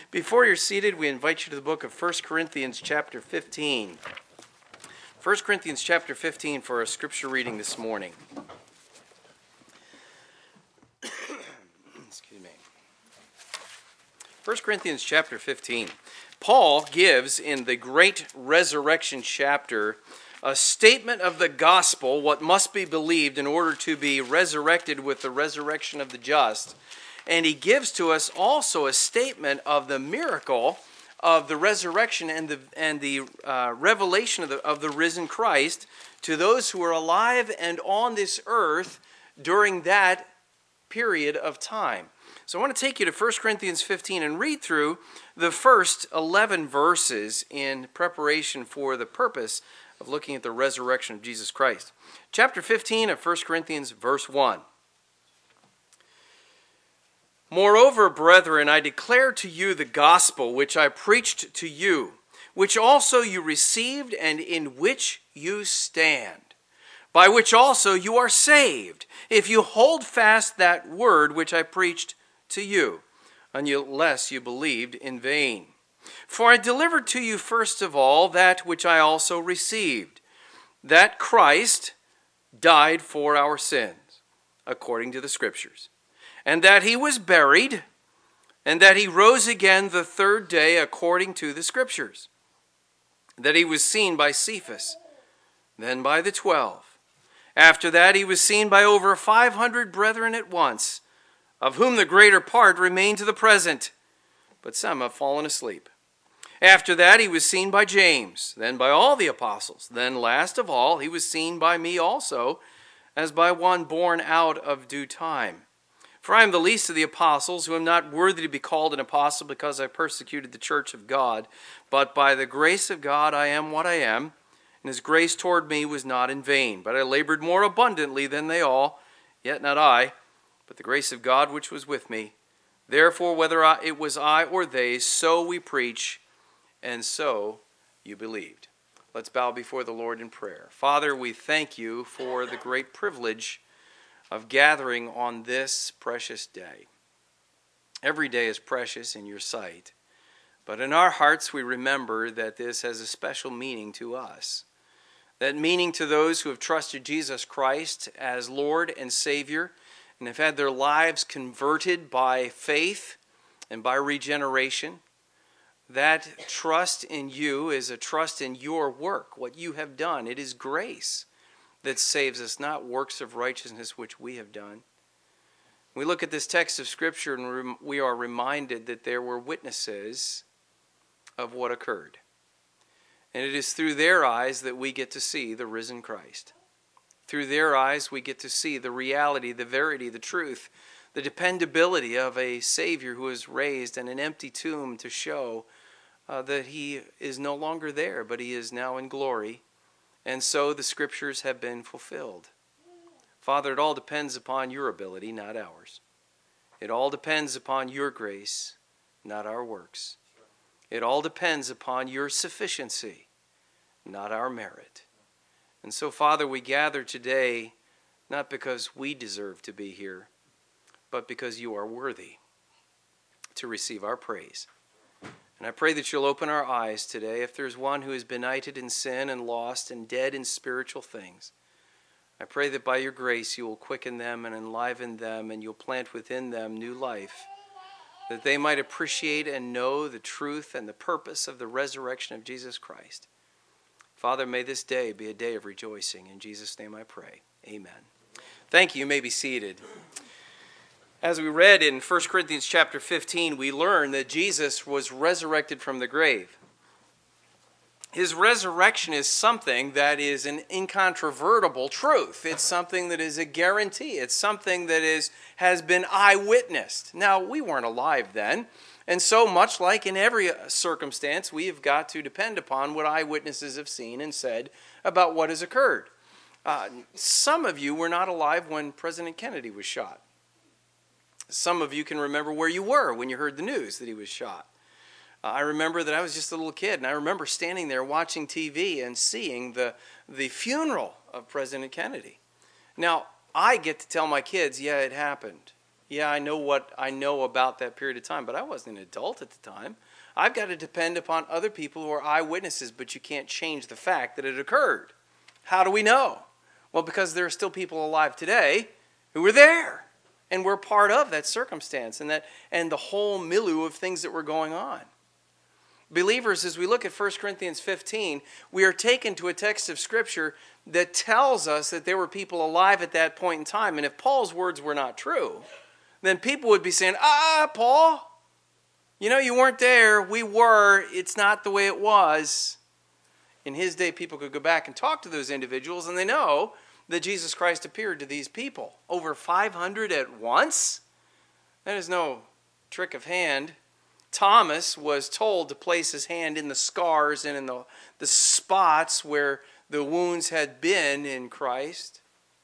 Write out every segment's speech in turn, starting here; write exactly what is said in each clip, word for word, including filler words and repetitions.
Before you're seated, we invite you to the book of First Corinthians chapter fifteen. First Corinthians chapter fifteen for a scripture reading this morning. Excuse me. First Corinthians chapter fifteen. Paul gives in the great resurrection chapter a statement of the gospel, what must be believed in order to be resurrected with the resurrection of the just. And he gives to us also a statement of the miracle of the resurrection and the and the uh, revelation of the, of the risen Christ to those who are alive and on this earth during that period of time. So I want to take you to First Corinthians fifteen and read through the first eleven verses in preparation for the purpose of looking at the resurrection of Jesus Christ. Chapter fifteen of First Corinthians, verse one. Moreover, brethren, I declare to you the gospel which I preached to you, which also you received and in which you stand, by which also you are saved, if you hold fast that word which I preached to you, unless you believed in vain. For I delivered to you first of all that which I also received, that Christ died for our sins, according to the Scriptures, and that he was buried, and that he rose again the third day according to the Scriptures, that he was seen by Cephas, then by the twelve. After that he was seen by over five hundred brethren at once, of whom the greater part remain to the present, but some have fallen asleep. After that he was seen by James, then by all the apostles. Then last of all he was seen by me also, as by one born out of due time. For I am the least of the apostles, who am not worthy to be called an apostle because I persecuted the church of God. But by the grace of God I am what I am, and his grace toward me was not in vain. But I labored more abundantly than they all, yet not I, but the grace of God which was with me. Therefore, whether I, it was I or they, so we preach, and so you believed. Let's bow before the Lord in prayer. Father, we thank you for the great privilege of gathering on this precious day. Every day is precious in your sight, but in our hearts we remember that this has a special meaning to us. That meaning to those who have trusted Jesus Christ as Lord and Savior and have had their lives converted by faith and by regeneration. That trust in you is a trust in your work, what you have done. It is grace that saves us, not works of righteousness which we have done. We look at this text of Scripture and we are reminded that there were witnesses of what occurred. And it is through their eyes that we get to see the risen Christ. Through their eyes we get to see the reality, the verity, the truth, the dependability of a Savior who is raised in an empty tomb to show uh, that he is no longer there, but he is now in glory. And so the Scriptures have been fulfilled. Father, it all depends upon your ability, not ours. It all depends upon your grace, not our works. It all depends upon your sufficiency, not our merit. And so, Father, we gather today not because we deserve to be here, but because you are worthy to receive our praise. And I pray that you'll open our eyes today. If there's one who is benighted in sin and lost and dead in spiritual things, I pray that by your grace you will quicken them and enliven them, and you'll plant within them new life, that they might appreciate and know the truth and the purpose of the resurrection of Jesus Christ. Father, may this day be a day of rejoicing. In Jesus' name I pray. Amen. Thank you. You may be seated. As we read in First Corinthians chapter fifteen, we learn that Jesus was resurrected from the grave. His resurrection is something that is an incontrovertible truth. It's something that is a guarantee. It's something that is has been eyewitnessed. Now, we weren't alive then, and so much like in every circumstance, we have got to depend upon what eyewitnesses have seen and said about what has occurred. Uh, some of you were not alive when President Kennedy was shot. Some of you can remember where you were when you heard the news that he was shot. Uh, I remember that I was just a little kid, and I remember standing there watching T V and seeing the, the funeral of President Kennedy. Now, I get to tell my kids, yeah, it happened. Yeah, I know what I know about that period of time, but I wasn't an adult at the time. I've got to depend upon other people who are eyewitnesses, but you can't change the fact that it occurred. How do we know? Well, because there are still people alive today who were there and were part of that circumstance and that and the whole milieu of things that were going on. Believers, as we look at First Corinthians fifteen, we are taken to a text of Scripture that tells us that there were people alive at that point in time. And if Paul's words were not true, then people would be saying, ah, Paul, you know, you weren't there. We were. It's not the way it was. In his day, people could go back and talk to those individuals, and they know that Jesus Christ appeared to these people. Over five hundred at once? That is no trick of hand. Thomas was told to place his hand in the scars and in the, the spots where the wounds had been in Christ.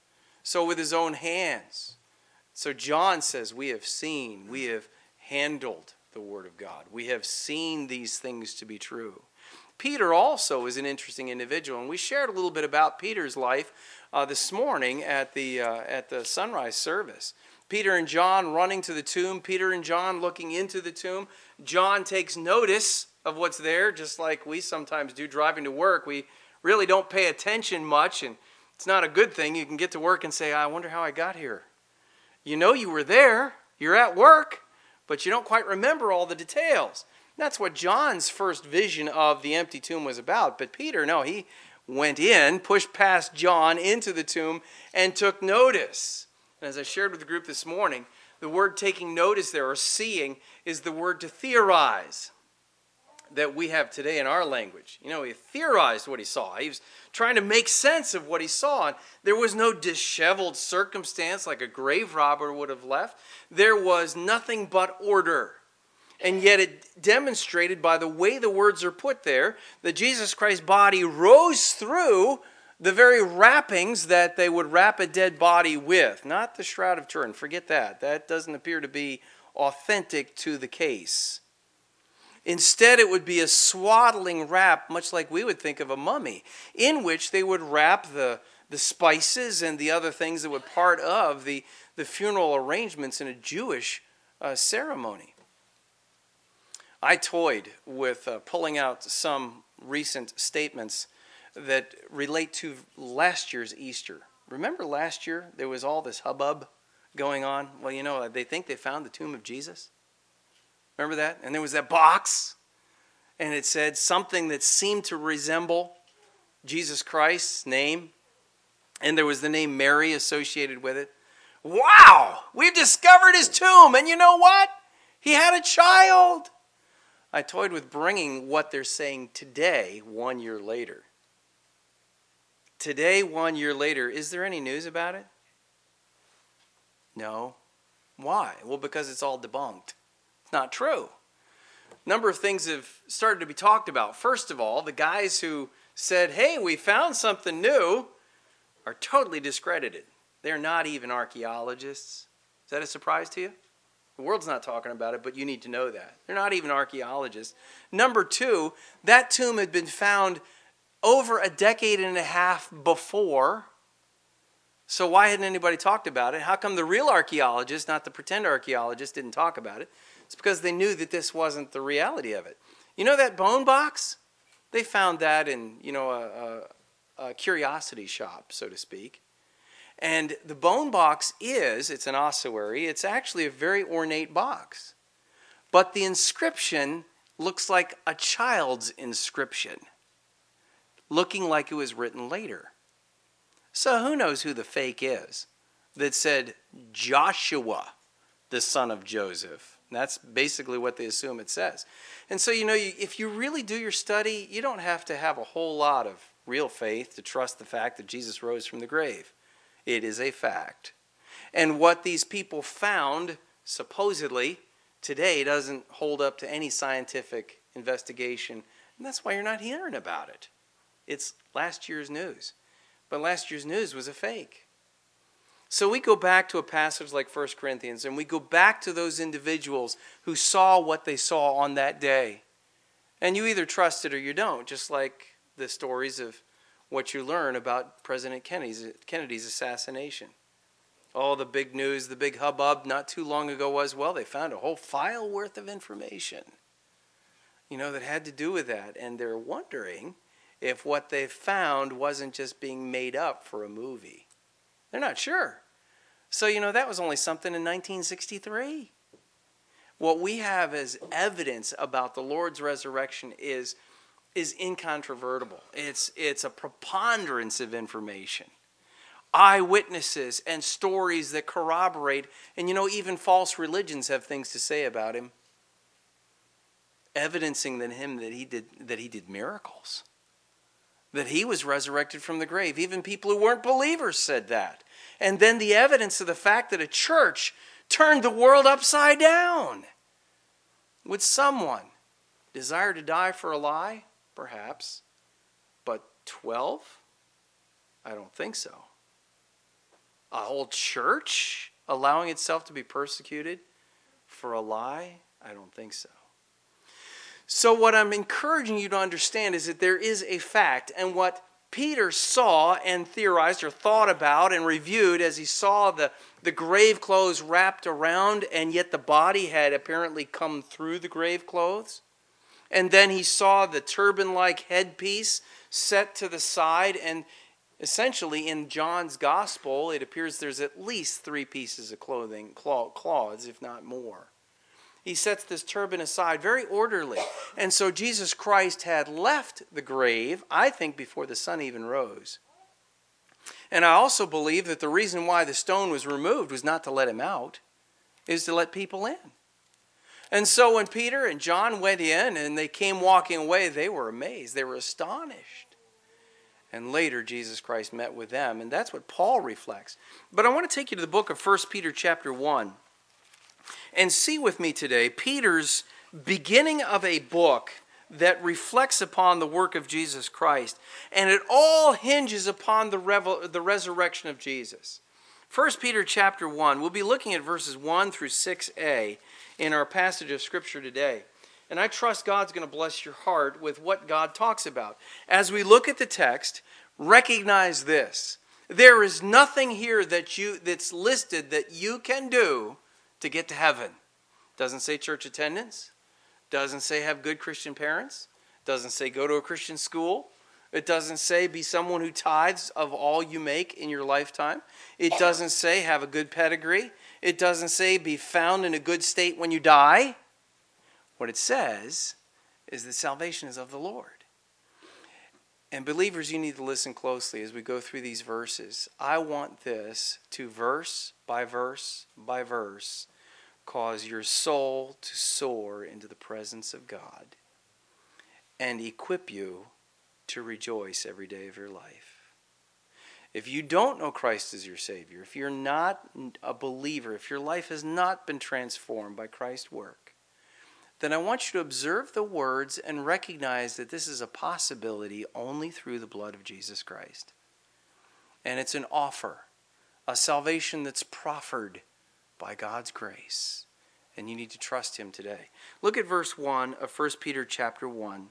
So with his own hands. So John says, we have seen, we have handled the Word of God. We have seen these things to be true. Peter also is an interesting individual, and we shared a little bit about Peter's life uh, this morning at the uh, at the sunrise service. Peter and John running to the tomb, Peter and John looking into the tomb. John takes notice of what's there, just like we sometimes do driving to work. We really don't pay attention much, and it's not a good thing. You can get to work and say, I wonder how I got here. You know you were there, you're at work, but you don't quite remember all the details. That's what John's first vision of the empty tomb was about. But Peter, no, he went in, pushed past John into the tomb, and took notice. And as I shared with the group this morning, the word taking notice there, or seeing, is the word to theorize that we have today in our language. You know, he theorized what he saw. He was trying to make sense of what he saw. And there was no disheveled circumstance like a grave robber would have left. There was nothing but order. And yet it demonstrated by the way the words are put there that Jesus Christ's body rose through the very wrappings that they would wrap a dead body with. Not the Shroud of Turin. Forget that. That doesn't appear to be authentic to the case. Instead, it would be a swaddling wrap, much like we would think of a mummy, in which they would wrap the, the spices and the other things that were part of the, the funeral arrangements in a Jewish uh, ceremony. I toyed with uh, pulling out some recent statements that relate to last year's Easter. Remember last year there was all this hubbub going on? Well, you know, they think they found the tomb of Jesus. Remember that? And there was that box, and it said something that seemed to resemble Jesus Christ's name, and there was the name Mary associated with it. Wow! We've discovered his tomb, and you know what? He had a child. I toyed with bringing what they're saying today, one year later. Today, one year later, is there any news about it? No. Why? Well, because it's all debunked. It's not true. A number of things have started to be talked about. First of all, the guys who said, hey, we found something new, are totally discredited. They're not even archaeologists. Is that a surprise to you? The world's not talking about it, but you need to know that. They're not even archaeologists. Number two, that tomb had been found over a decade and a half before. So why hadn't anybody talked about it? How come the real archaeologists, not the pretend archaeologists, didn't talk about it? It's because they knew that this wasn't the reality of it. You know that bone box? They found that in, you know, a, a, a curiosity shop, so to speak. And the bone box is, it's an ossuary, it's actually a very ornate box. But the inscription looks like a child's inscription, looking like it was written later. So who knows who the fake is that said Joshua, the son of Joseph? And that's basically what they assume it says. And so, you know, if you really do your study, you don't have to have a whole lot of real faith to trust the fact that Jesus rose from the grave. It is a fact. And what these people found, supposedly, today doesn't hold up to any scientific investigation. And that's why you're not hearing about it. It's last year's news. But last year's news was a fake. So we go back to a passage like First Corinthians, and we go back to those individuals who saw what they saw on that day. And you either trust it or you don't, just like the stories of what you learn about President Kennedy's, Kennedy's assassination. Oh, the big news, the big hubbub not too long ago was, well, they found a whole file worth of information, you know, that had to do with that. And they're wondering if what they found wasn't just being made up for a movie. They're not sure. So, you know, that was only something in nineteen sixty-three. What we have as evidence about the Lord's resurrection is, is incontrovertible. It's, it's a preponderance of information. Eyewitnesses and stories that corroborate. And, you know, even false religions have things to say about him, evidencing that him that he did that he did miracles, that he was resurrected from the grave. Even people who weren't believers said that. And then the evidence of the fact that a church turned the world upside down. Would someone desire to die for a lie? Perhaps. But twelve? I don't think so. A whole church allowing itself to be persecuted for a lie? I don't think so. So what I'm encouraging you to understand is that there is a fact, and what Peter saw and theorized or thought about and reviewed as he saw the, the grave clothes wrapped around, and yet the body had apparently come through the grave clothes. And then he saw the turban-like headpiece set to the side, and essentially in John's gospel, it appears there's at least three pieces of clothing, cloths, if not more. He sets this turban aside, very orderly. And so Jesus Christ had left the grave, I think, before the sun even rose. And I also believe that the reason why the stone was removed was not to let him out, is to let people in. And so when Peter and John went in and they came walking away, they were amazed. They were astonished. And later Jesus Christ met with them, and that's what Paul reflects. But I want to take you to the book of First Peter chapter one. And see with me today Peter's beginning of a book that reflects upon the work of Jesus Christ. And it all hinges upon the, revel- the resurrection of Jesus. First Peter chapter one, we'll be looking at verses one through six a in our passage of Scripture today. And I trust God's going to bless your heart with what God talks about. As we look at the text, recognize this. There is nothing here that you that's listed that you can do to get to heaven. Doesn't say church attendance. Doesn't say have good Christian parents. Doesn't say go to a Christian school. It doesn't say be someone who tithes of all you make in your lifetime. It doesn't say have a good pedigree. It doesn't say be found in a good state when you die. What it says is that salvation is of the Lord. And believers, you need to listen closely as we go through these verses. I want this to verse by verse by verse cause your soul to soar into the presence of God and equip you to rejoice every day of your life. If you don't know Christ as your Savior, if you're not a believer, if your life has not been transformed by Christ's work, then I want you to observe the words and recognize that this is a possibility only through the blood of Jesus Christ. And it's an offer, a salvation that's proffered by God's grace. And you need to trust Him today. Look at verse one of First Peter chapter one.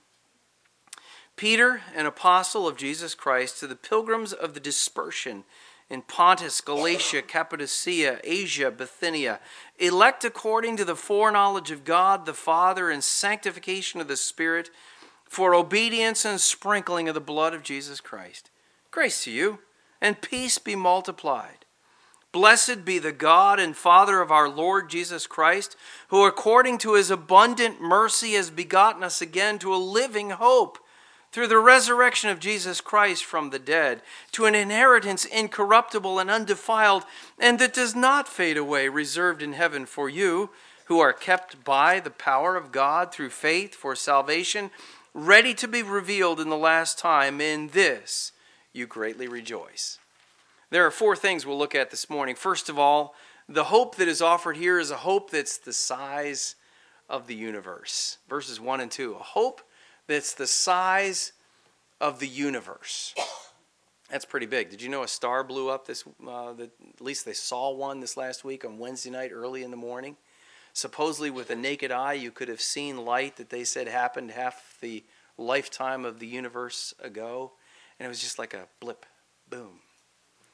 Peter, an apostle of Jesus Christ, to the pilgrims of the dispersion in Pontus, Galatia, Cappadocia, Asia, Bithynia, elect according to the foreknowledge of God the Father and sanctification of the Spirit, for obedience and sprinkling of the blood of Jesus Christ. Grace to you, and peace be multiplied. Blessed be the God and Father of our Lord Jesus Christ, who according to His abundant mercy has begotten us again to a living hope, through the resurrection of Jesus Christ from the dead, to an inheritance incorruptible and undefiled, and that does not fade away, reserved in heaven for you, who are kept by the power of God through faith for salvation, ready to be revealed in the last time. In this you greatly rejoice. There are four things we'll look at this morning. First of all, the hope that is offered here is a hope that's the size of the universe. Verses one and two, a hope that's the size of the universe. That's pretty big. Did you know a star blew up this, uh, the, at least they saw one this last week on Wednesday night early in the morning? Supposedly with a naked eye you could have seen light that they said happened half the lifetime of the universe ago. And it was just like a blip, boom.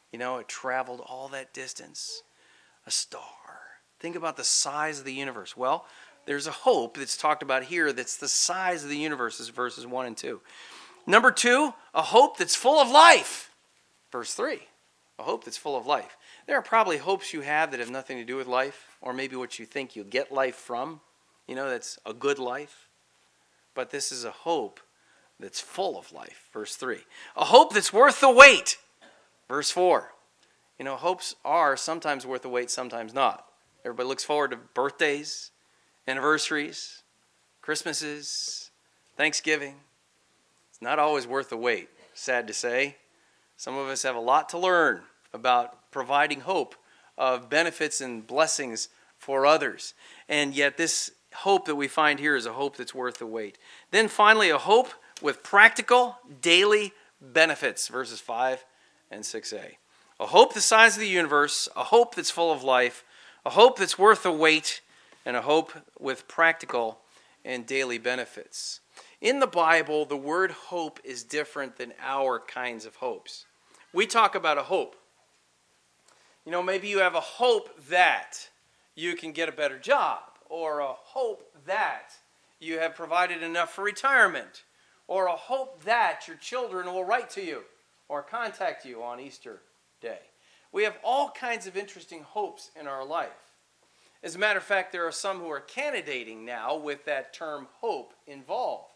You know, it traveled all that distance. A star. Think about the size of the universe. Well, there's a hope that's talked about here that's the size of the universe, is verses one and two. Number two, a hope that's full of life. Verse three, a hope that's full of life. There are probably hopes you have that have nothing to do with life, or maybe what you think you'll get life from. You know, that's a good life. But this is a hope that's full of life. Verse three. A hope that's worth the wait. Verse four. You know, hopes are sometimes worth the wait, sometimes not. Everybody looks forward to birthdays, anniversaries, Christmases, Thanksgiving. It's not always worth the wait, sad to say. Some of us have a lot to learn about providing hope of benefits and blessings for others. And yet this hope that we find here is a hope that's worth the wait. Then finally, a hope with practical daily benefits, verses five and six a. A hope the size of the universe, a hope that's full of life, a hope that's worth the wait, and a hope with practical and daily benefits. In the Bible, the word hope is different than our kinds of hopes. We talk about a hope. You know, maybe you have a hope that you can get a better job, or a hope that you have provided enough for retirement, or a hope that your children will write to you or contact you on Easter Day. We have all kinds of interesting hopes in our life. As a matter of fact, there are some who are candidating now with that term hope involved.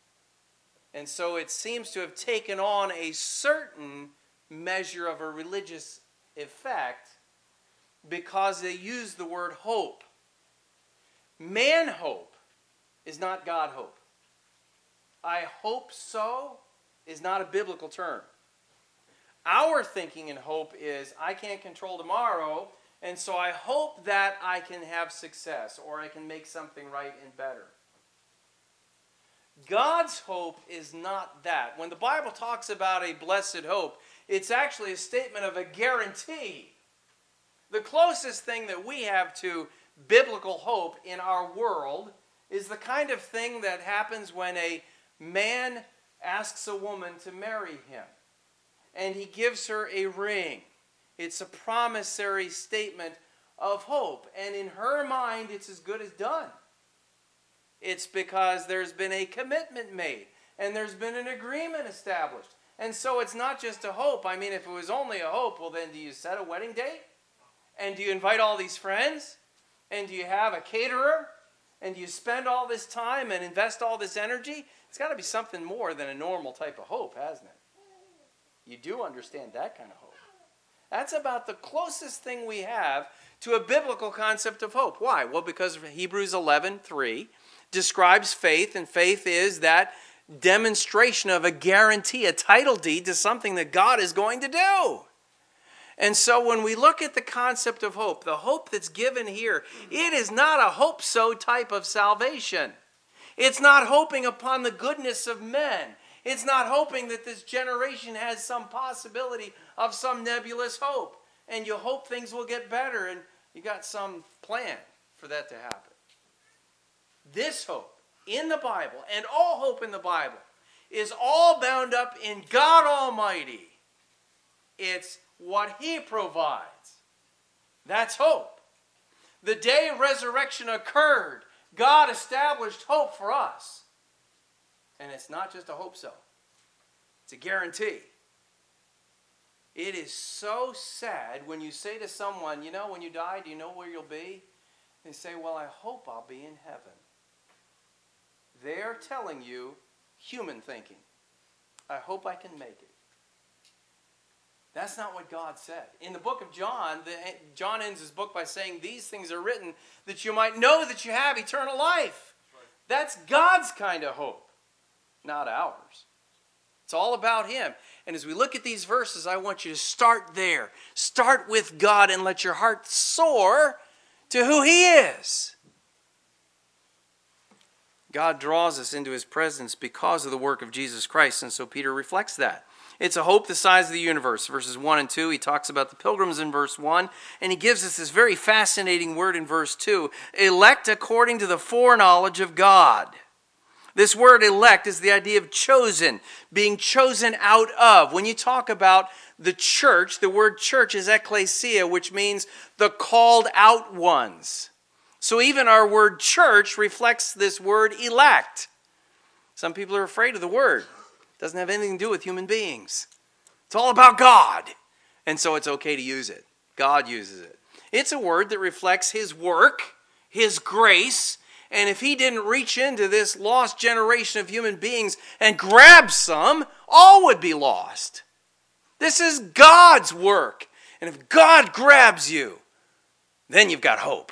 And so it seems to have taken on a certain measure of a religious effect because they use the word hope. Man hope is not God hope. I hope so is not a biblical term. Our thinking and hope is, I can't control tomorrow, and so I hope that I can have success, or I can make something right and better. God's hope is not that. When the Bible talks about a blessed hope, it's actually a statement of a guarantee. The closest thing that we have to biblical hope in our world is the kind of thing that happens when a man asks a woman to marry him, and he gives her a ring. It's a promissory statement of hope, and in her mind, it's as good as done. It's because there's been a commitment made, and there's been an agreement established. And so it's not just a hope. I mean, if it was only a hope, well then do you set a wedding date? And do you invite all these friends? And do you have a caterer? And do you spend all this time and invest all this energy? It's got to be something more than a normal type of hope, hasn't it? You do understand that kind of hope. That's about the closest thing we have to a biblical concept of hope. Why? Well, because Hebrews eleven three describes faith, and faith is that demonstration of a guarantee, a title deed to something that God is going to do. And so when we look at the concept of hope, the hope that's given here, it is not a hope-so type of salvation. It's not hoping upon the goodness of men. It's not hoping that this generation has some possibility of some nebulous hope. And you hope things will get better, and you got some plan for that to happen. This hope in the Bible, and all hope in the Bible, is all bound up in God Almighty. It's what He provides. That's hope. The day resurrection occurred, God established hope for us. And it's not just a hope so. It's a guarantee. It is so sad when you say to someone, you know, when you die, do you know where you'll be? They say, well, I hope I'll be in heaven. They're telling you human thinking. I hope I can make it. That's not what God said. In the book of John, the, John ends his book by saying, these things are written that you might know that you have eternal life. Right. That's God's kind of hope, not ours. It's all about Him. And as we look at these verses, I want you to start there. Start with God and let your heart soar to who He is. God draws us into His presence because of the work of Jesus Christ, and so Peter reflects that. It's a hope the size of the universe. Verses one and two, he talks about the pilgrims in verse one, and he gives us this very fascinating word in verse two, elect according to the foreknowledge of God. This word elect is the idea of chosen, being chosen out of. When you talk about the church, the word church is ekklesia, which means the called out ones. So even our word church reflects this word elect. Some people are afraid of the word. It doesn't have anything to do with human beings. It's all about God. And so it's okay to use it. God uses it. It's a word that reflects His work, His grace, and if He didn't reach into this lost generation of human beings and grab some, all would be lost. This is God's work. And if God grabs you, then you've got hope.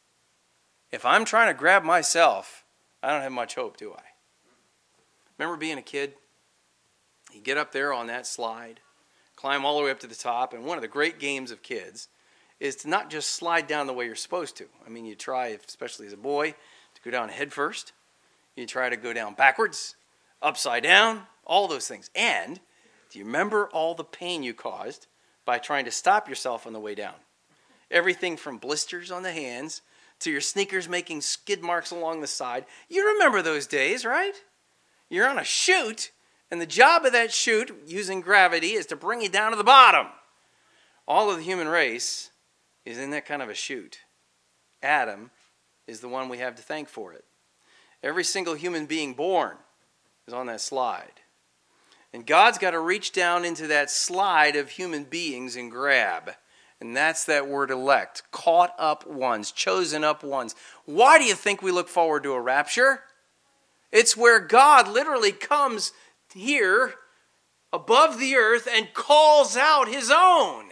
If I'm trying to grab myself, I don't have much hope, do I? Remember being a kid? You get up there on that slide, climb all the way up to the top, and one of the great games of kids is to not just slide down the way you're supposed to. I mean, you try, especially as a boy, to go down head first. You try to go down backwards, upside down, all those things. And do you remember all the pain you caused by trying to stop yourself on the way down? Everything from blisters on the hands to your sneakers making skid marks along the side. You remember those days, right? You're on a chute, and the job of that chute, using gravity, is to bring you down to the bottom. All of the human race is in that kind of a chute. Adam is the one we have to thank for it. Every single human being born is on that slide. And God's got to reach down into that slide of human beings and grab. And that's that word elect. Caught up ones, chosen up ones. Why do you think we look forward to a rapture? It's where God literally comes here above the earth and calls out His own.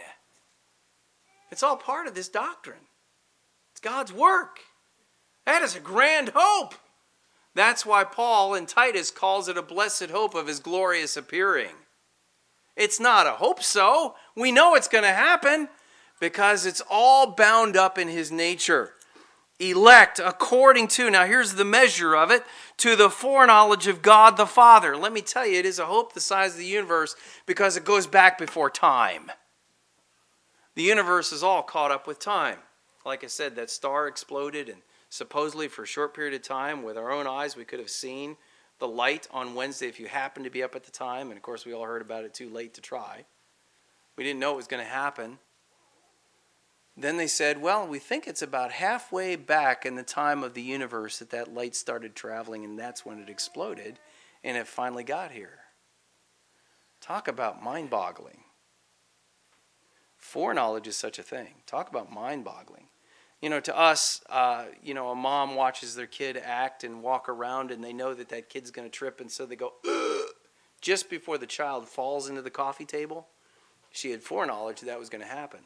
It's all part of this doctrine. It's God's work. That is a grand hope. That's why Paul in Titus calls it a blessed hope of His glorious appearing. It's not a hope so. We know it's going to happen because it's all bound up in His nature. Elect according to, now here's the measure of it, to the foreknowledge of God the Father. Let me tell you, it is a hope the size of the universe because it goes back before time. The universe is all caught up with time. Like I said, that star exploded, and supposedly for a short period of time, with our own eyes, we could have seen the light on Wednesday if you happened to be up at the time. And of course, we all heard about it too late to try. We didn't know it was going to happen. Then they said, well, we think it's about halfway back in the time of the universe that that light started traveling, and that's when it exploded, and it finally got here. Talk about mind-boggling. Foreknowledge is such a thing. Talk about mind-boggling. You know, to us, uh, you know, a mom watches their kid act and walk around, and they know that that kid's going to trip, and so they go, ugh, just before the child falls into the coffee table. She had foreknowledge that was going to happen.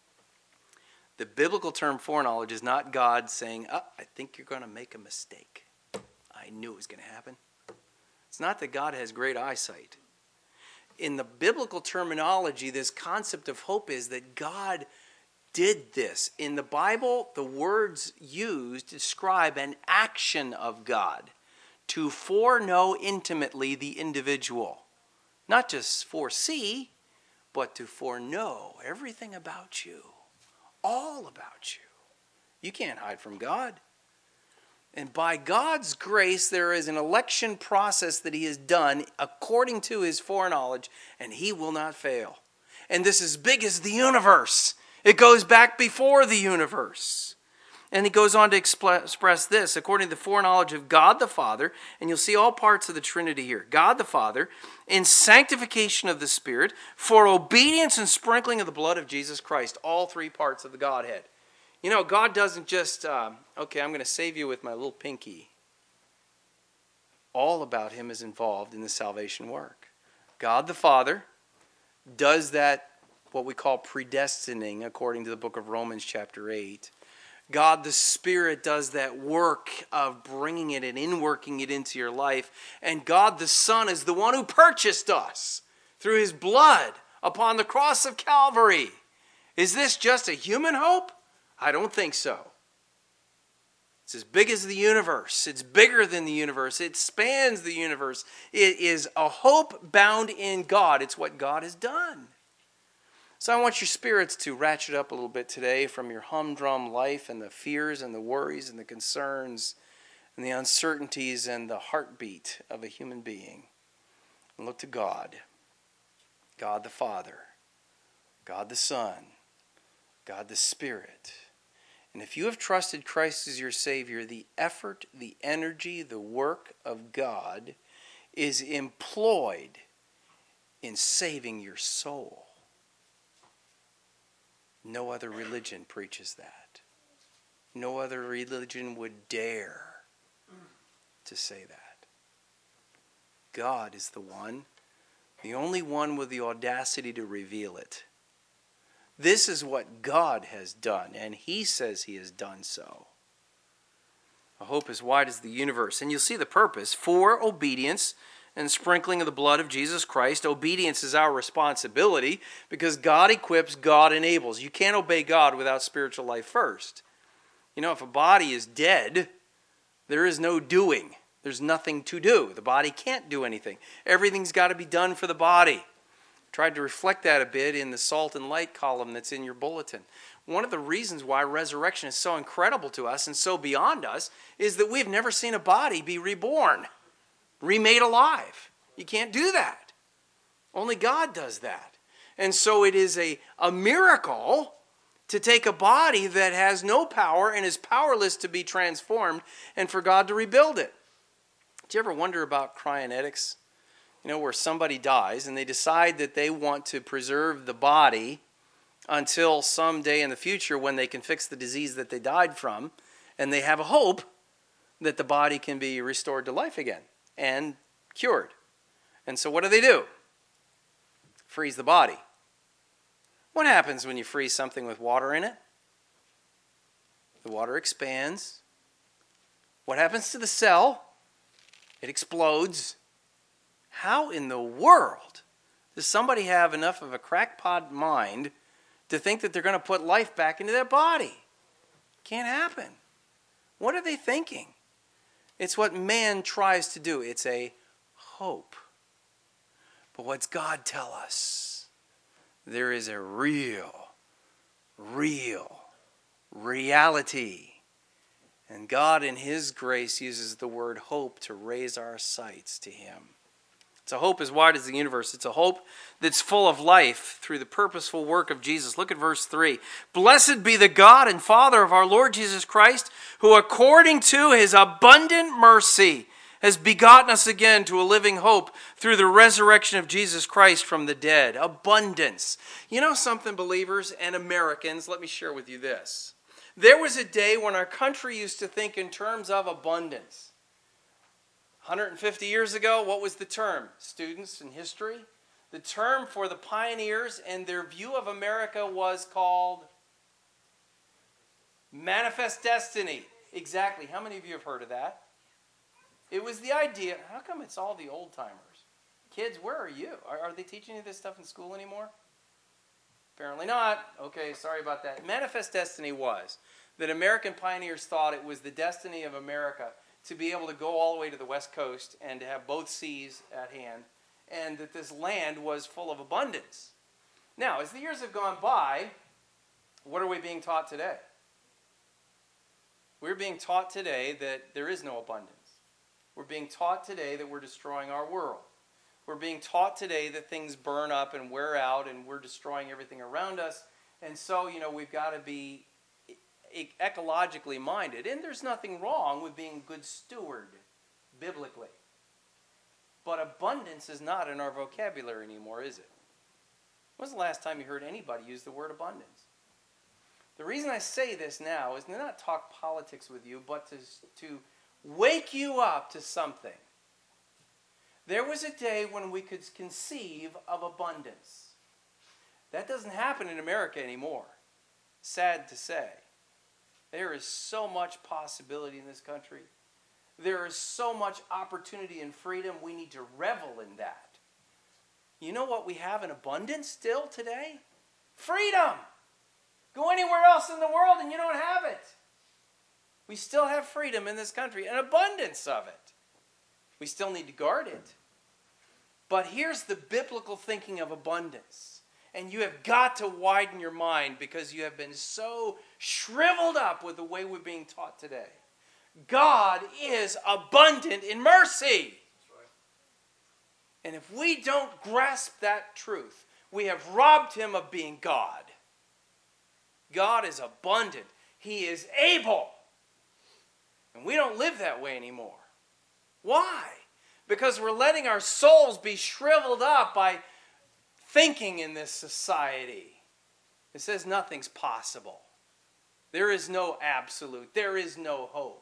The biblical term foreknowledge is not God saying, oh, I think you're going to make a mistake. I knew it was going to happen. It's not that God has great eyesight. In the biblical terminology, this concept of hope is that God did this. In the Bible, the words used describe an action of God to foreknow intimately the individual. Not just foresee, but to foreknow everything about you. All about you. You can't hide from God. And by God's grace, there is an election process that He has done according to His foreknowledge, and He will not fail. And this is big as the universe. It goes back before the universe. And He goes on to express this, according to the foreknowledge of God the Father, and you'll see all parts of the Trinity here. God the Father, in sanctification of the Spirit, for obedience and sprinkling of the blood of Jesus Christ. All three parts of the Godhead. You know, God doesn't just, uh, okay, I'm going to save you with my little pinky. All about Him is involved in the salvation work. God the Father does that, what we call predestining, according to the book of Romans chapter eight. God the Spirit does that work of bringing it and inworking it into your life. And God the Son is the one who purchased us through His blood upon the cross of Calvary. Is this just a human hope? I don't think so. It's as big as the universe. It's bigger than the universe. It spans the universe. It is a hope bound in God. It's what God has done. So I want your spirits to ratchet up a litdrum bit today from your humdrum life and the fears and the worries and the concerns and the uncertainties and the heartbeat of a human being. And look to God. God the Father. God the Son. God the Spirit. And if you have trusted Christ as your Savior, the effort, the energy, the work of God is employed in saving your soul. No other religion preaches that. No other religion would dare to say that. God is the one, the only one with the audacity to reveal it. This is what God has done, and He says He has done so. A hope as wide as the universe. And you'll see the purpose. For obedience and sprinkling of the blood of Jesus Christ. Obedience is our responsibility because God equips, God enables. You can't obey God without spiritual life first. You know, if a body is dead, there is no doing. There's nothing to do. The body can't do anything. Everything's got to be done for the body. Tried to reflect that a bit in the salt and light column that's in your bulletin. One of the reasons why resurrection is so incredible to us and so beyond us is that we've never seen a body be reborn, remade alive. You can't do that. Only God does that. And so it is a, a miracle to take a body that has no power and is powerless to be transformed and for God to rebuild it. Do you ever wonder about cryonetics? You know, where somebody dies and they decide that they want to preserve the body until someday in the future when they can fix the disease that they died from, and they have a hope that the body can be restored to life again and cured. And so what do they do? Freeze the body. What happens when you freeze something with water in it? The water expands. What happens to the cell? It explodes. How in the world does somebody have enough of a crackpot mind to think that they're going to put life back into their body? Can't happen. What are they thinking? It's what man tries to do. It's a hope. But what's God tell us? There is a real, real reality. And God in His grace uses the word hope to raise our sights to Him. It's a hope as wide as the universe. It's a hope that's full of life through the purposeful work of Jesus. Look at verse three. Blessed be the God and Father of our Lord Jesus Christ, who according to His abundant mercy has begotten us again to a living hope through the resurrection of Jesus Christ from the dead. Abundance. You know something, believers and Americans? Let me share with you this. There was a day when our country used to think in terms of abundance. one hundred fifty years ago, what was the term? Students in history. The term for the pioneers and their view of America was called manifest destiny. Exactly. How many of you have heard of that? It was the idea. How come it's all the old timers? Kids, where are you? Are, are they teaching you this stuff in school anymore? Apparently not. Okay, sorry about that. Manifest destiny was that American pioneers thought it was the destiny of America to be able to go all the way to the West Coast and to have both seas at hand, and that this land was full of abundance. Now, as the years have gone by, what are we being taught today? We're being taught today that there is no abundance. We're being taught today that we're destroying our world. We're being taught today that things burn up and wear out and we're destroying everything around us. And so, you know, we've got to be ecologically minded. And there's nothing wrong with being a good steward, biblically. But abundance is not in our vocabulary anymore, is it? When was the last time you heard anybody use the word abundance? The reason I say this now is to not talk politics with you, but to, to wake you up to something. There was a day when we could conceive of abundance. That doesn't happen in America anymore. Sad to say. There is so much possibility in this country. There is so much opportunity and freedom. We need to revel in that. You know what we have in abundance still today? Freedom. Go anywhere else in the world and you don't have it. We still have freedom in this country, an abundance of it. We still need to guard it. But here's the biblical thinking of abundance. And you have got to widen your mind because you have been so shriveled up with the way we're being taught today. God is abundant in mercy. And if we don't grasp that truth, we have robbed him of being God. God is abundant. He is able. And we don't live that way anymore. Why? Because we're letting our souls be shriveled up by thinking in this society. It says nothing's possible. There is no absolute. There is no hope.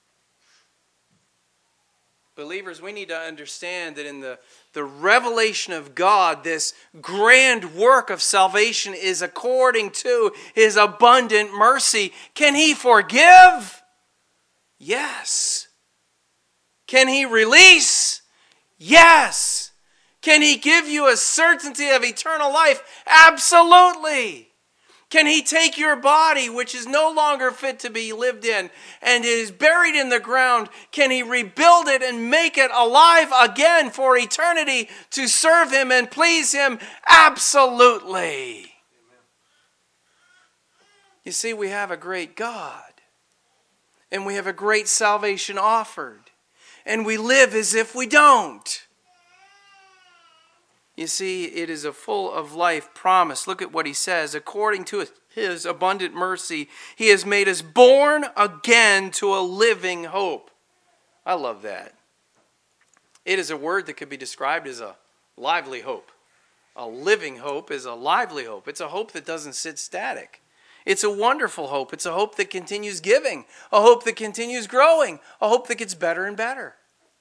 Believers, we need to understand that in the, the revelation of God, this grand work of salvation is according to his abundant mercy. Can he forgive? Yes. Can he release? Yes. Can he give you a certainty of eternal life? Absolutely. Can he take your body, which is no longer fit to be lived in, and is buried in the ground? Can he rebuild it and make it alive again for eternity to serve him and please him? Absolutely. Amen. You see, we have a great God, and we have a great salvation offered, and we live as if we don't. You see, it is a full of life promise. Look at what he says. According to his abundant mercy, he has made us born again to a living hope. I love that. It is a word that could be described as a lively hope. A living hope is a lively hope. It's a hope that doesn't sit static. It's a wonderful hope. It's a hope that continues giving. A hope that continues growing. A hope that gets better and better.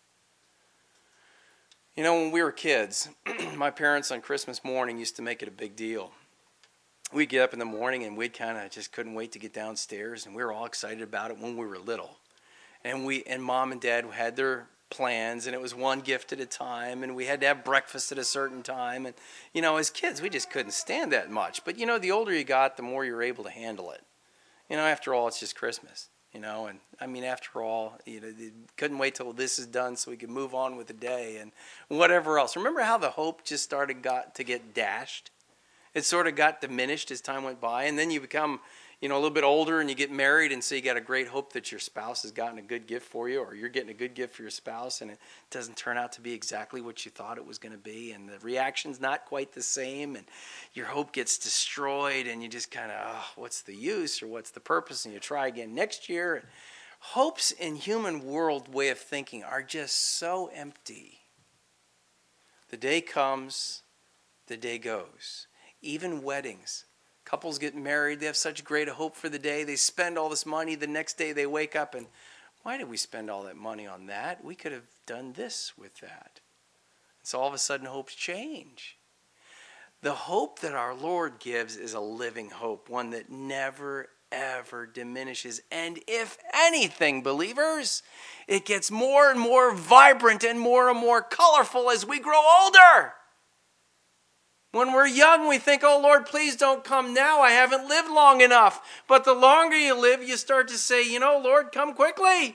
You know, when we were kids, my parents on Christmas morning used to make it a big deal. We'd get up in the morning and we'd kind of just couldn't wait to get downstairs, and we were all excited about it when we were little. And we and Mom and Dad had their plans, and it was one gift at a time, and we had to have breakfast at a certain time. And, you know, as kids, we just couldn't stand that much. But, you know, the older you got, the more you were able to handle it. You know, after all, it's just Christmas. You know, and I mean, after all, you know, couldn't wait till this is done so we could move on with the day and whatever else. Remember how the hope just started got to get dashed? It sort of got diminished as time went by, and then you become, you know, a little bit older and you get married, and so you got a great hope that your spouse has gotten a good gift for you, or you're getting a good gift for your spouse, and it doesn't turn out to be exactly what you thought it was going to be, and the reaction's not quite the same, and your hope gets destroyed, and you just kind of, oh, what's the use, or what's the purpose, and you try again next year. And hopes in human world way of thinking are just so empty. The day comes, the day goes. Even weddings. Couples get married, they have such great hope for the day, they spend all this money, the next day they wake up and, why did we spend all that money on that? We could have done this with that. And so all of a sudden hopes change. The hope that our Lord gives is a living hope, one that never, ever diminishes. And if anything, believers, it gets more and more vibrant and more and more colorful as we grow older. When we're young, we think, oh, Lord, please don't come now. I haven't lived long enough. But the longer you live, you start to say, you know, Lord, come quickly.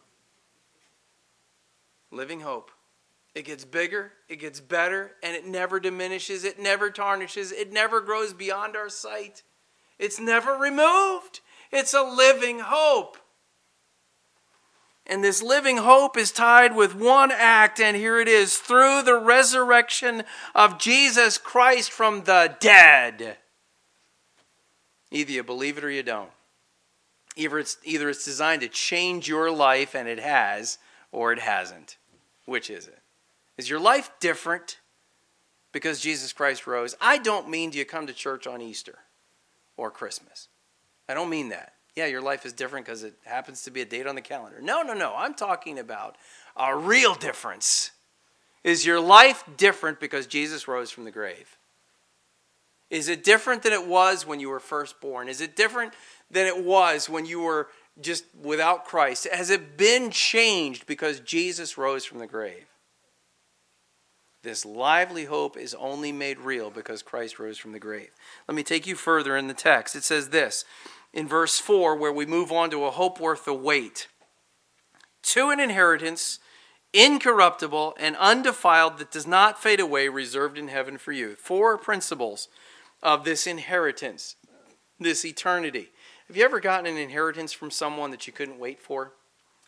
Living hope. It gets bigger, it gets better, and it never diminishes. It never tarnishes. It never grows beyond our sight. It's never removed. It's a living hope. And this living hope is tied with one act, and here it is, through the resurrection of Jesus Christ from the dead. Either you believe it or you don't. Either it's, either it's designed to change your life, and it has, or it hasn't. Which is it? Is your life different because Jesus Christ rose? I don't mean do you come to church on Easter or Christmas. I don't mean that. Yeah, your life is different because it happens to be a date on the calendar. No, no, no. I'm talking about a real difference. Is your life different because Jesus rose from the grave? Is it different than it was when you were first born? Is it different than it was when you were just without Christ? Has it been changed because Jesus rose from the grave? This lively hope is only made real because Christ rose from the grave. Let me take you further in the text. It says this. In verse four, where we move on to a hope worth the wait. To an inheritance, incorruptible and undefiled, that does not fade away, reserved in heaven for you. Four principles of this inheritance, this eternity. Have you ever gotten an inheritance from someone that you couldn't wait for?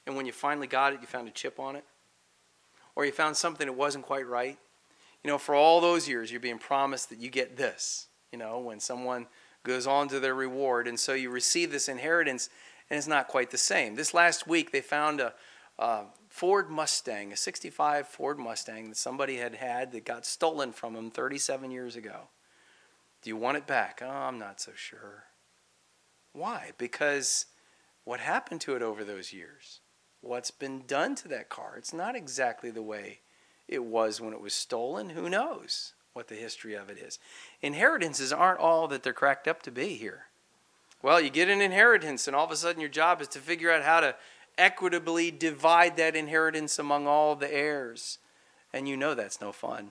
and when you finally got it, you found a chip on it? Or you found something that wasn't quite right? You know, for all those years, you're being promised that you get this, you know, when someone goes on to their reward. And so you receive this inheritance, and it's not quite the same. This last week, they found a, a Ford Mustang, a sixty-five Ford Mustang that somebody had had that got stolen from them thirty-seven years ago. Do you want it back? Oh, I'm not so sure. Why? Because what happened to it over those years? What's been done to that car? It's not exactly the way it was when it was stolen. Who knows what the history of it is? Inheritances aren't all that they're cracked up to be here. Well, you get an inheritance, and all of a sudden your job is to figure out how to equitably divide that inheritance among all the heirs. And you know that's no fun.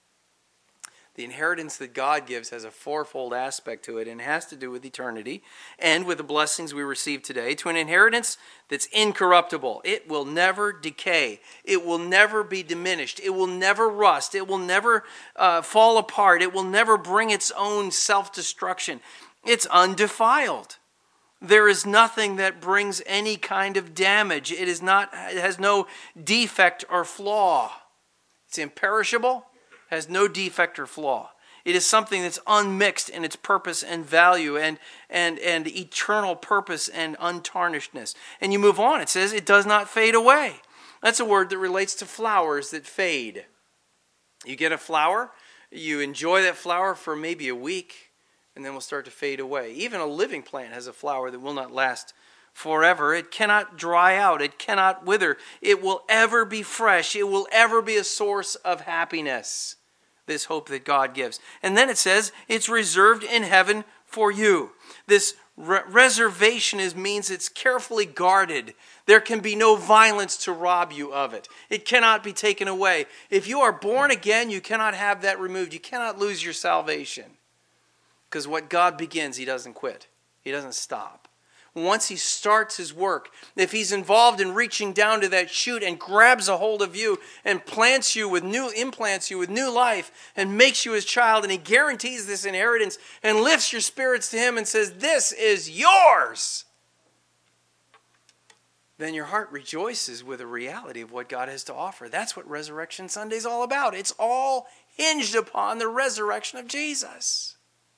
The inheritance that God gives has a fourfold aspect to it, and has to do with eternity and with the blessings we receive today, to an inheritance that's incorruptible. It will never decay. It will never be diminished. It will never rust. It will never uh, fall apart. It will never bring its own self-destruction. It's undefiled. There is nothing that brings any kind of damage. It is not. It has no defect or flaw. It's imperishable. Has no defect or flaw. It is something that's unmixed in its purpose and value and, and, and eternal purpose and untarnishedness. And you move on, it says it does not fade away. That's a word that relates to flowers that fade. You get a flower, you enjoy that flower for maybe a week, and then will start to fade away. Even a living plant has a flower that will not last forever. It cannot dry out. It cannot wither. It will ever be fresh. It will ever be a source of happiness. This hope that God gives. And then it says it's reserved in heaven for you. This re- reservation is, means it's carefully guarded. There can be no violence to rob you of it. It cannot be taken away. If you are born again, you cannot have that removed. You cannot lose your salvation. Because what God begins, he doesn't quit. He doesn't stop. Once he starts his work, if he's involved in reaching down to that shoot and grabs a hold of you and plants you with new, implants you with new life and makes you his child, and he guarantees this inheritance and lifts your spirits to him and says, this is yours, then your heart rejoices with the reality of what God has to offer. That's what Resurrection Sunday is all about. It's all hinged upon the resurrection of Jesus.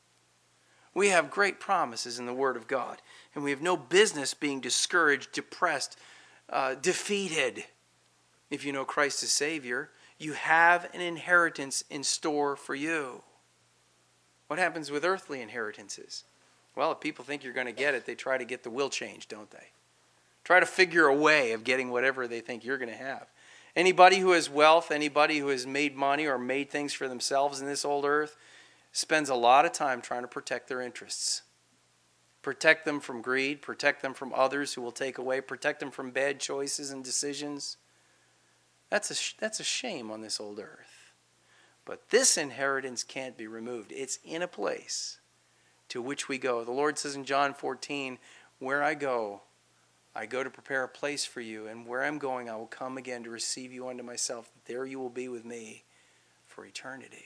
We have great promises in the Word of God. And we have no business being discouraged, depressed, uh, defeated. If you know Christ as Savior, you have an inheritance in store for you. What happens with earthly inheritances? Well, if people think you're going to get it, they try to get the will change, don't they? Try to figure a way of getting whatever they think you're going to have. Anybody who has wealth, anybody who has made money or made things for themselves in this old earth, spends a lot of time trying to protect their interests. Protect them from greed, protect them from others who will take away, protect them from bad choices and decisions. That's a, that's a shame on this old earth. But this inheritance can't be removed. It's in a place to which we go. The Lord says in John fourteen, where I go, I go to prepare a place for you, and where I'm going, I will come again to receive you unto myself. There you will be with me for eternity.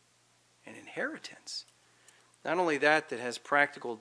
An inheritance. Not only that, that has practical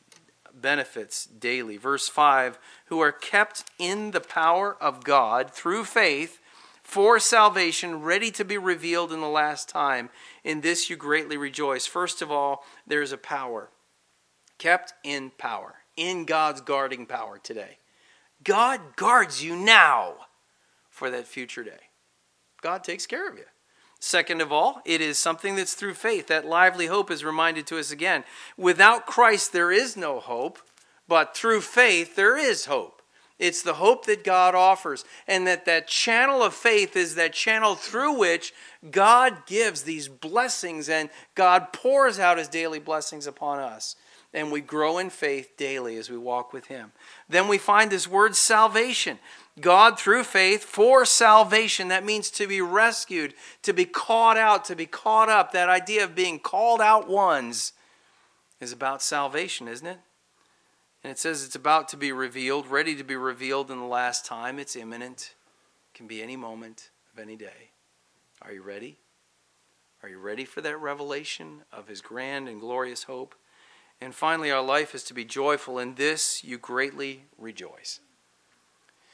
benefits daily. Verse five, who are kept in the power of God through faith for salvation, ready to be revealed in the last time. In this you greatly rejoice. First of all, there is a power. Kept in power. In God's guarding power today. God guards you now for that future day. God takes care of you. Second of all, it is something that's through faith. That lively hope is reminded to us again. Without Christ, there is no hope, but through faith, there is hope. It's the hope that God offers, and that that channel of faith is that channel through which God gives these blessings, and God pours out his daily blessings upon us. And we grow in faith daily as we walk with him. Then we find this word salvation. God through faith for salvation. That means to be rescued, to be caught out, to be caught up. That idea of being called out ones is about salvation, isn't it? And it says it's about to be revealed, ready to be revealed in the last time. It's imminent. It can be any moment of any day. Are you ready? Are you ready for that revelation of his grand and glorious hope? And finally, our life is to be joyful. In this you greatly rejoice.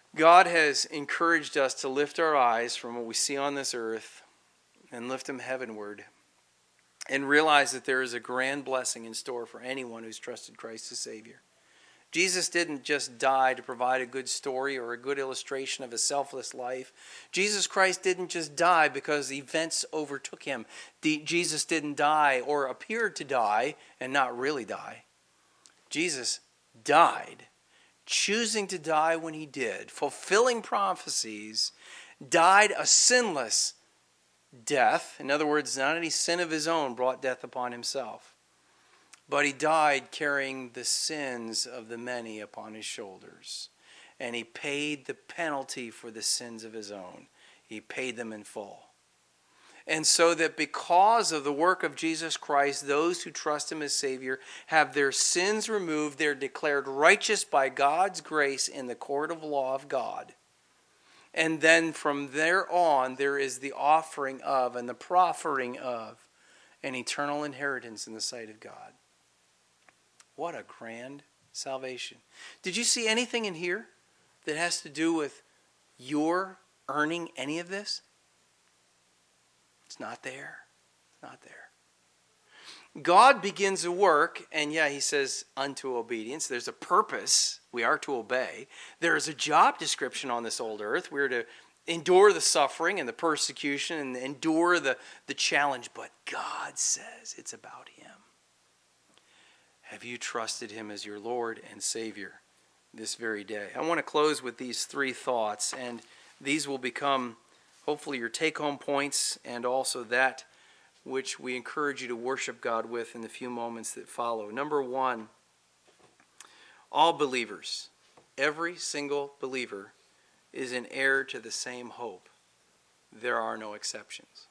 God has encouraged us to lift our eyes from what we see on this earth and lift them heavenward and realize that there is a grand blessing in store for anyone who's trusted Christ as Savior. Jesus didn't just die to provide a good story or a good illustration of a selfless life. Jesus Christ didn't just die because events overtook him. The, Jesus didn't die or appeared to die and not really die. Jesus died, choosing to die when he did, fulfilling prophecies, died a sinless death. In other words, not any sin of his own brought death upon himself. But he died carrying the sins of the many upon his shoulders. And he paid the penalty for the sins of his own. He paid them in full. And so that because of the work of Jesus Christ, those who trust him as Savior have their sins removed. They're declared righteous by God's grace in the court of law of God. And then from there on, there is the offering of and the proffering of an eternal inheritance in the sight of God. What a grand salvation. Did you see anything in here that has to do with your earning any of this? It's not there. It's not there. God begins a work, and yeah, he says, unto obedience. There's a purpose. We are to obey. There is a job description on this old earth. We're to endure the suffering and the persecution and endure the, the challenge. But God says it's about him. Have you trusted him as your Lord and Savior this very day? I want to close with these three thoughts, and these will become hopefully your take-home points and also that which we encourage you to worship God with in the few moments that follow. Number one, all believers, every single believer is an heir to the same hope. There are no exceptions.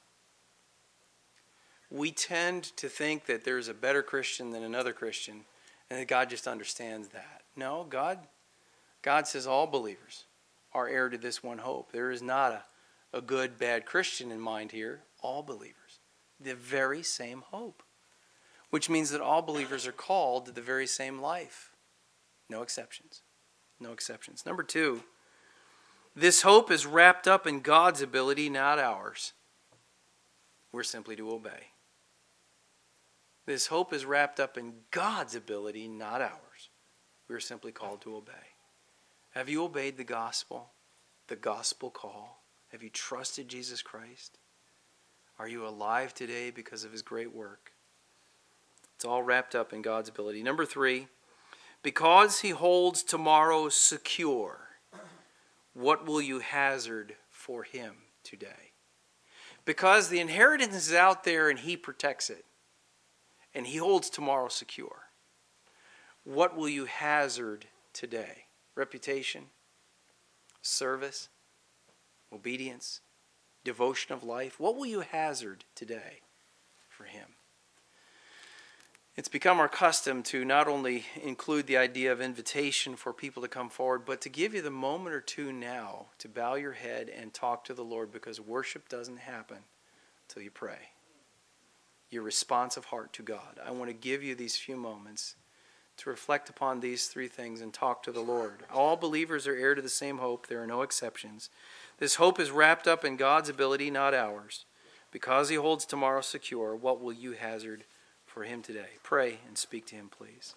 We tend to think that there's a better Christian than another Christian, and that God just understands that. No, God, God says all believers are heir to this one hope. There is not a, a good, bad Christian in mind here. All believers, the very same hope, which means that all believers are called to the very same life. No exceptions. No exceptions. Number two, this hope is wrapped up in God's ability, not ours. We're simply to obey. This hope is wrapped up in God's ability, not ours. We are simply called to obey. Have you obeyed the gospel, the gospel call? Have you trusted Jesus Christ? Are you alive today because of his great work? It's all wrapped up in God's ability. Number three, because he holds tomorrow secure, what will you hazard for him today? Because the inheritance is out there and he protects it. And he holds tomorrow secure. What will you hazard today? Reputation, service, obedience, devotion of life. What will you hazard today for him? It's become our custom to not only include the idea of invitation for people to come forward, but to give you the moment or two now to bow your head and talk to the Lord, because worship doesn't happen until you pray. Your responsive heart to God. I want to give you these few moments to reflect upon these three things and talk to the Lord. All believers are heir to the same hope. There are no exceptions. This hope is wrapped up in God's ability, not ours. Because he holds tomorrow secure, what will you hazard for him today? Pray and speak to him, please.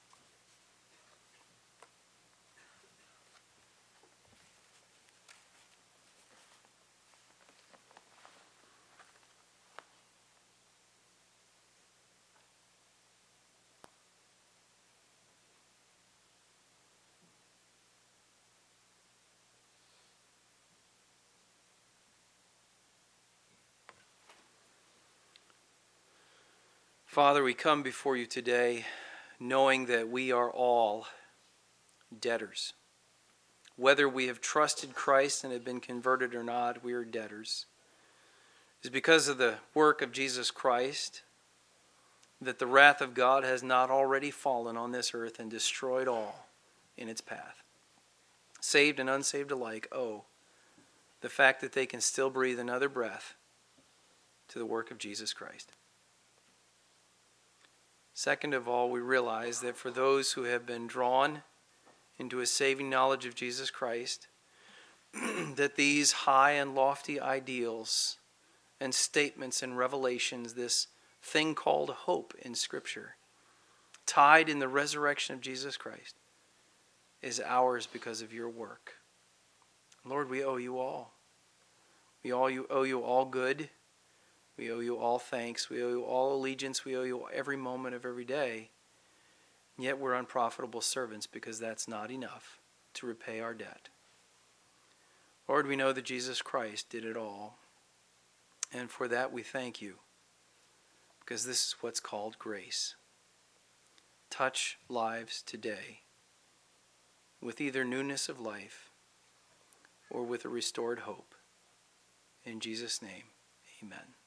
Father, we come before you today knowing that we are all debtors. Whether we have trusted Christ and have been converted or not, we are debtors. It is because of the work of Jesus Christ that the wrath of God has not already fallen on this earth and destroyed all in its path. Saved and unsaved alike owe the fact that they can still breathe another breath to the work of Jesus Christ. Second of all, we realize that for those who have been drawn into a saving knowledge of Jesus Christ, that these high and lofty ideals and statements and revelations, this thing called hope in Scripture, tied in the resurrection of Jesus Christ, is ours because of your work. Lord, we owe you all. We all you owe you all good. We owe you all thanks. We owe you all allegiance. We owe you every moment of every day. And yet we're unprofitable servants because that's not enough to repay our debt. Lord, we know that Jesus Christ did it all. And for that we thank you, because this is what's called grace. Touch lives today with either newness of life or with a restored hope. In Jesus' name, amen.